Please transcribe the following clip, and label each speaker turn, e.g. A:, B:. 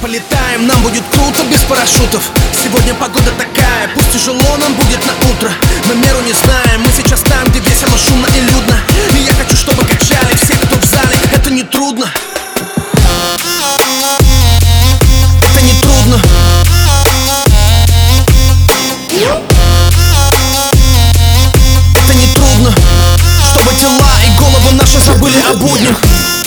A: полетаем, нам будет круто без парашютов. Сегодня погода такая, пусть тяжело нам будет на утро. Мы меру не знаем, мы сейчас там, где весело, шумно и людно. И я хочу, чтобы качали все, кто в зале, это не трудно. Это не трудно. Это не трудно, чтобы тела и головы наши забыли о буднях.